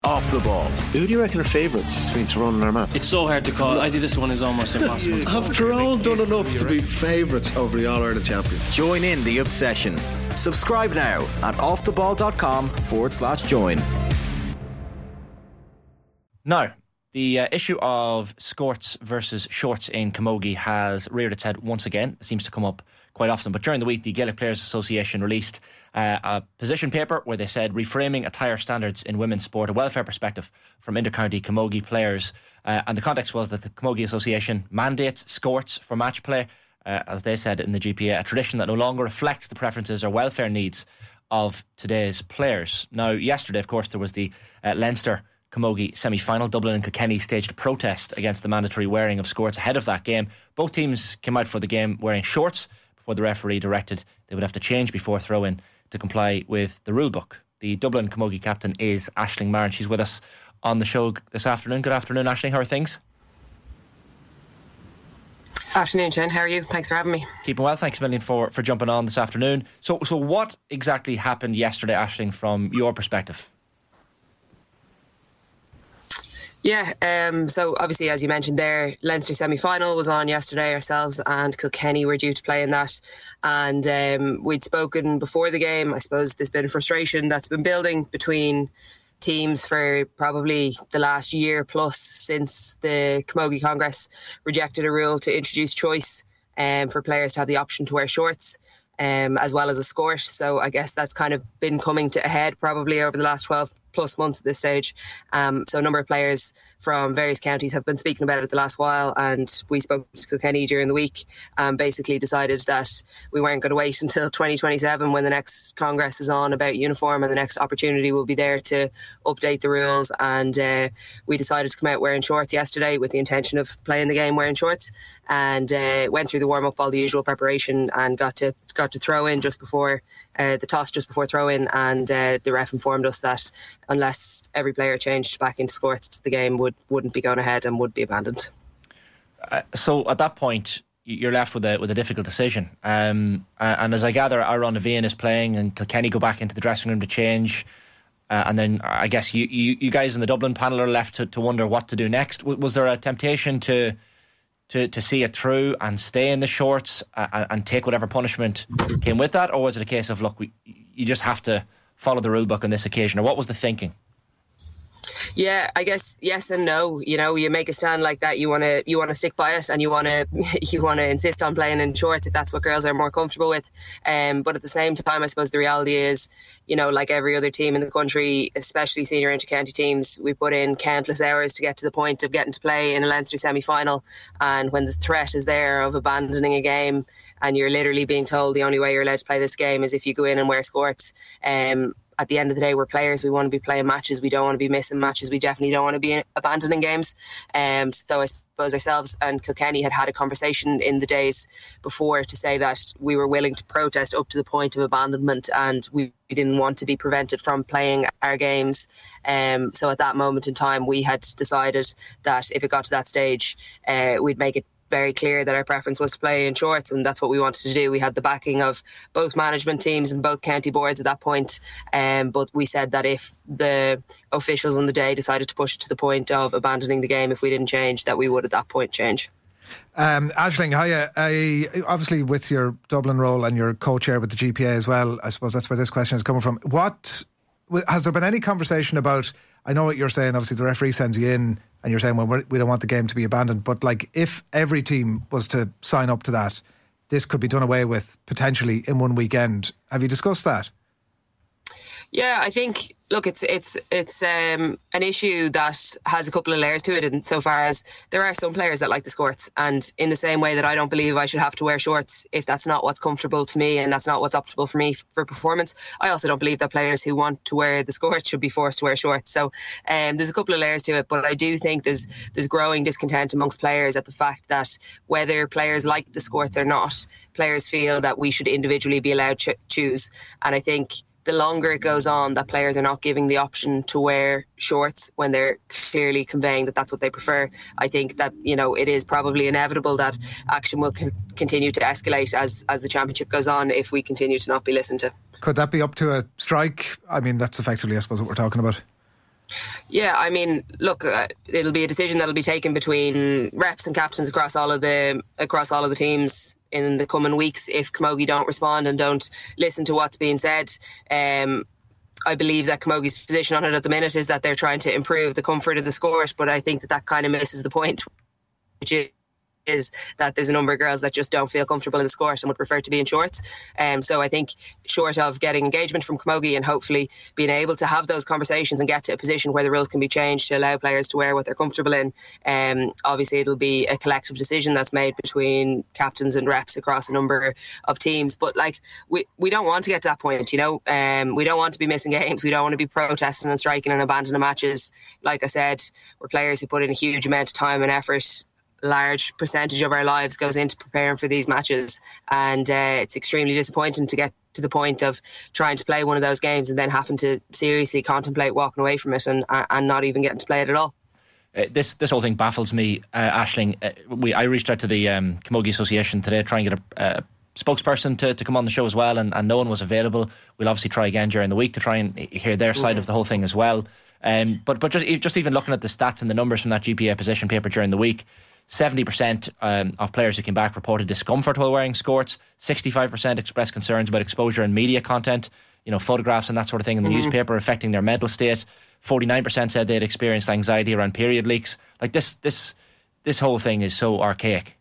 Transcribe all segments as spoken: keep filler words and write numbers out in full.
Off the Ball. Who do you reckon are favourites between Tyrone and Armagh? It's so hard to call. I think this one is almost impossible. Have Tyrone done enough to be favourites over the All-Ireland champions? Join in the obsession. Subscribe now at offtheball.com forward slash join. Now, the uh, issue of skirts versus shorts in camogie has reared its head once again. It seems to come up quite often. But during the week, the Gaelic Players Association released uh, a position paper where they said reframing attire standards in women's sport, a welfare perspective from inter-county camogie players. Uh, and the context was that the Camogie Association mandates skirts for match play, uh, as they said in the G P A, a tradition that no longer reflects the preferences or welfare needs of today's players. Now, yesterday, of course, there was the uh, Leinster Camogie semi-final. Dublin and Kilkenny staged a protest against the mandatory wearing of skirts ahead of that game. Both teams came out for the game wearing shorts before the referee directed they would have to change before throw-in to comply with the rule book. The Dublin Camogie captain is Aisling Marin. She's with us on the show this afternoon. Good afternoon, Aisling. How are things? Afternoon, Jen. How are you? Thanks for having me. Keeping well. Thanks a million for, for jumping on this afternoon. So, so what exactly happened yesterday, Aisling, from your perspective? Yeah, um, so obviously, as you mentioned there, Leinster semi-final was on yesterday. Ourselves and Kilkenny were due to play in that. And um, we'd spoken before the game. I suppose there's been a frustration that's been building between teams for probably the last year plus since the Camogie Congress rejected a rule to introduce choice um, for players to have the option to wear shorts um, as well as a skirt. So I guess that's kind of been coming to a head probably over the last twelve plus months at this stage. Um, so a number of players from various counties have been speaking about it the last while, and we spoke to Kilkenny during the week and basically decided that we weren't going to wait until twenty twenty-seven when the next Congress is on about uniform, and the next opportunity will be there to update the rules. And uh, we decided to come out wearing shorts yesterday with the intention of playing the game wearing shorts, and uh, went through the warm-up, all the usual preparation, and got to got to throw in just before uh, the toss just before throw in, and uh, the ref informed us that unless every player changed back into skirts, the game would, wouldn't be going ahead and would be abandoned. Uh, so at that point, you're left with a with a difficult decision. Um, uh, and as I gather, Aaron Navian is playing and Kilkenny go back into the dressing room to change. Uh, and then I guess you, you, you guys in the Dublin panel are left to, to wonder what to do next. W- was there a temptation to to to see it through and stay in the shorts uh, and take whatever punishment came with that? Or was it a case of, look, we, you just have to follow the rule book on this occasion? Or what was the thinking? Yeah, I guess yes and no. You know, you make a stand like that, you want to you want to stick by it, and you want to you want to insist on playing in shorts if that's what girls are more comfortable with. Um, but at the same time, I suppose the reality is, you know, like every other team in the country, especially senior inter-county teams, we put in countless hours to get to the point of getting to play in a Leinster semi-final. And when the threat is there of abandoning a game, and you're literally being told the only way you're allowed to play this game is if you go in and wear skirts, um, at the end of the day, we're players. We want to be playing matches. We don't want to be missing matches. We definitely don't want to be abandoning games. Um, so I suppose ourselves and Kilkenny had had a conversation in the days before to say that we were willing to protest up to the point of abandonment, and we, we didn't want to be prevented from playing our games. Um, so at that moment in time, we had decided that if it got to that stage, uh, we'd make it very clear that our preference was to play in shorts, and that's what we wanted to do. We had the backing of both management teams and both county boards at that point, um, but we said that if the officials on the day decided to push it to the point of abandoning the game if we didn't change, that we would at that point change. Um, Aisling, hiya. I, obviously with your Dublin role and your co-chair with the G P A as well, I suppose that's where this question is coming from. What has there been any conversation about, I know what you're saying, obviously the referee sends you in and you're saying, well, we're, we don't want the game to be abandoned, but like if every team was to sign up to that, this could be done away with potentially in one weekend. Have you discussed that? Yeah, I think, look, it's it's it's um, an issue that has a couple of layers to it, in so far as there are some players that like the skirts, and in the same way that I don't believe I should have to wear shorts if that's not what's comfortable to me and that's not what's optimal for me for performance, I also don't believe that players who want to wear the skirts should be forced to wear shorts. So um, there's a couple of layers to it, but I do think there's there's growing discontent amongst players at the fact that whether players like the skirts or not, players feel that we should individually be allowed to choose. And I think the longer it goes on that players are not giving the option to wear shorts when they're clearly conveying that that's what they prefer, I think that, you know, it is probably inevitable that action will co- continue to escalate as, as the championship goes on if we continue to not be listened to. Could that be up to a strike? I mean, that's effectively, I suppose, what we're talking about. Yeah, I mean, look, uh, it'll be a decision that'll be taken between reps and captains across all of the across all of the teams in the coming weeks if Camogie don't respond and don't listen to what's being said. Um, I believe that Camogie's position on it at the minute is that they're trying to improve the comfort of the sport, but I think that that kind of misses the point, which is is that there's a number of girls that just don't feel comfortable in the sport and would prefer to be in shorts. Um, so I think short of getting engagement from Camogie and hopefully being able to have those conversations and get to a position where the rules can be changed to allow players to wear what they're comfortable in, um, obviously it'll be a collective decision that's made between captains and reps across a number of teams. But like we, we don't want to get to that point, you know. Um, we don't want to be missing games. We don't want to be protesting and striking and abandoning matches. Like I said, we're players who put in a huge amount of time and effort. Large percentage of our lives goes into preparing for these matches, and uh, it's extremely disappointing to get to the point of trying to play one of those games and then having to seriously contemplate walking away from it and and not even getting to play it at all. Uh, this this whole thing baffles me, uh, Aisling. Uh, we I reached out to the um, Camogie Association today, trying to get a uh, spokesperson to, to come on the show as well, and, and no one was available. We'll obviously try again during the week to try and hear their side mm-hmm. of the whole thing as well. Um, but but just just even looking at the stats and the numbers from that G P A position paper during the week. seventy percent um, of players who came back reported discomfort while wearing skirts. sixty-five percent expressed concerns about exposure and media content, you know, photographs and that sort of thing in the mm-hmm. newspaper affecting their mental state. forty-nine percent said they'd experienced anxiety around period leaks. Like this, this, this whole thing is so archaic.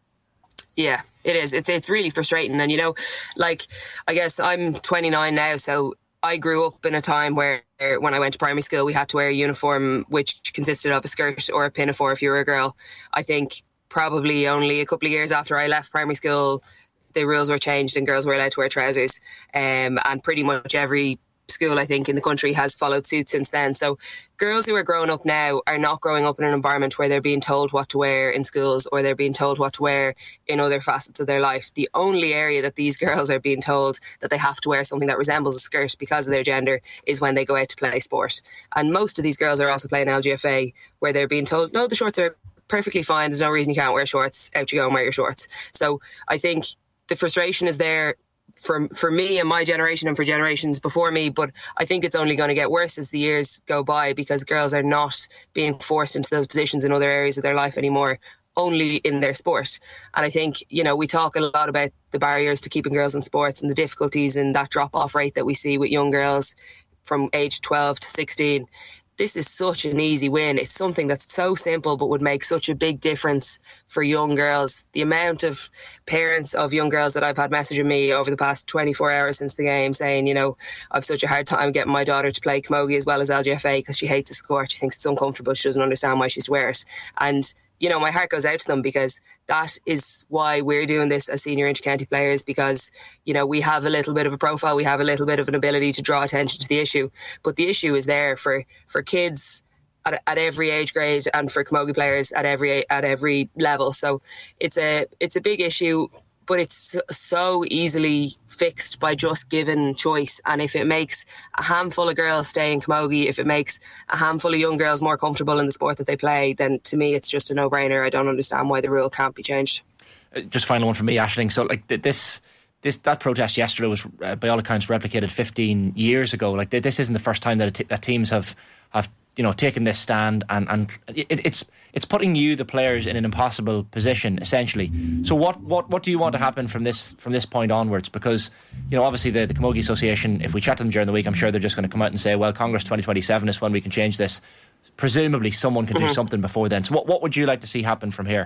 Yeah, it is. It's it's really frustrating. And, you know, like, I guess I'm twenty-nine now, so I grew up in a time where when I went to primary school, we had to wear a uniform which consisted of a skirt or a pinafore if you were a girl. I think probably only a couple of years after I left primary school, the rules were changed and girls were allowed to wear trousers. Um, and pretty much every school, I think, in the country has followed suit since then. So girls who are growing up now are not growing up in an environment where they're being told what to wear in schools or they're being told what to wear in other facets of their life. The only area that these girls are being told that they have to wear something that resembles a skirt because of their gender is when they go out to play sport. And most of these girls are also playing L G F A, where they're being told, no, the shorts are perfectly fine, there's no reason you can't wear shorts, out you go and wear your shorts. So I think the frustration is there for for me and my generation and for generations before me, but I think it's only going to get worse as the years go by because girls are not being forced into those positions in other areas of their life anymore, only in their sport. And I think, you know, we talk a lot about the barriers to keeping girls in sports and the difficulties in that drop-off rate that we see with young girls from age twelve to sixteen. This is such an easy win. It's something that's so simple but would make such a big difference for young girls. The amount of parents of young girls that I've had messaging me over the past twenty-four hours since the game saying, you know, I've such a hard time getting my daughter to play camogie as well as L G F A because she hates the sport. She thinks it's uncomfortable. She doesn't understand why she's to wear it. And you know, my heart goes out to them because that is why we're doing this as senior inter-county players, because, you know, we have a little bit of a profile, we have a little bit of an ability to draw attention to the issue. But the issue is there for, for kids at, at every age grade and for camogie players at every at every level. So it's a it's a big issue, but it's so easily fixed by just giving choice. And if it makes a handful of girls stay in camogie, if it makes a handful of young girls more comfortable in the sport that they play, then to me it's just a no-brainer. I don't understand why the rule can't be changed. Uh, just final one from me, Aisling. So like this this that protest yesterday was uh, by all accounts replicated fifteen years ago. Like this isn't the first time that, t- that teams have have you know taken this stand, and and it, it's it's putting you, the players, in an impossible position essentially. So what what what do you want to happen from this from this point onwards? Because you know obviously the, the Camogie Association, if we chat to them during the week, I'm sure they're just going to come out and say, well, Congress twenty twenty-seven is when we can change this. Presumably someone can mm-hmm. do something before then. So what what would you like to see happen from here?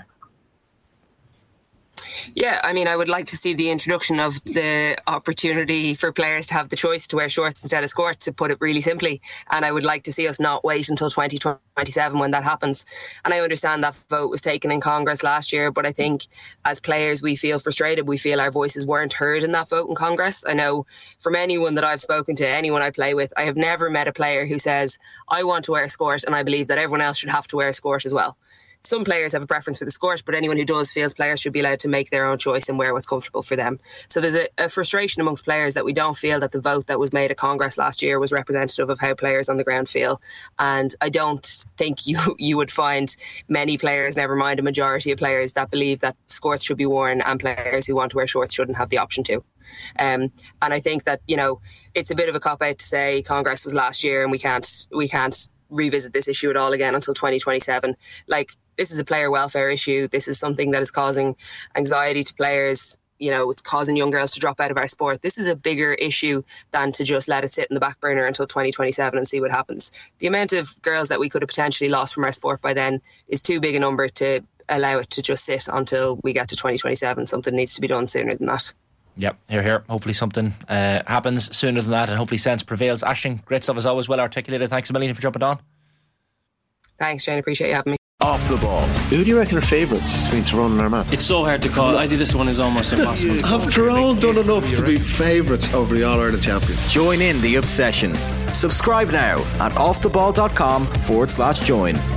Yeah, I mean, I would like to see the introduction of the opportunity for players to have the choice to wear shorts instead of skirts, to put it really simply. And I would like to see us not wait until twenty twenty-seven when that happens. And I understand that vote was taken in Congress last year, but I think as players we feel frustrated. We feel our voices weren't heard in that vote in Congress. I know from anyone that I've spoken to, anyone I play with, I have never met a player who says, I want to wear a skirt and I believe that everyone else should have to wear a skirt as well. Some players have a preference for the skirt, but anyone who does feels players should be allowed to make their own choice and wear what's comfortable for them. So there's a, a frustration amongst players that we don't feel that the vote that was made at Congress last year was representative of how players on the ground feel. And I don't think you you would find many players, never mind a majority of players, that believe that skirts should be worn and players who want to wear shorts shouldn't have the option to. Um, and I think that, you know, it's a bit of a cop-out to say Congress was last year and we can't we can't revisit this issue at all again until twenty twenty-seven. Like, this is a player welfare issue. This is something that is causing anxiety to players. You know, it's causing young girls to drop out of our sport. This is a bigger issue than to just let it sit in the back burner until twenty twenty-seven and see what happens. The amount of girls that we could have potentially lost from our sport by then is too big a number to allow it to just sit until we get to twenty twenty-seven. Something needs to be done sooner than that. Yep, here, here. Hopefully something uh, happens sooner than that, and hopefully sense prevails. Aisling, great stuff as always, well articulated. Thanks a million for jumping on. Thanks, Jane. Appreciate you having me. Off the ball. Who do you reckon are favourites between Tyrone and Armagh? It's so hard to call. I think this one is almost impossible. Have Tyrone done enough to be favourites over the All-Ireland champions? Join in the obsession. Subscribe now at offtheball.com forward slash join.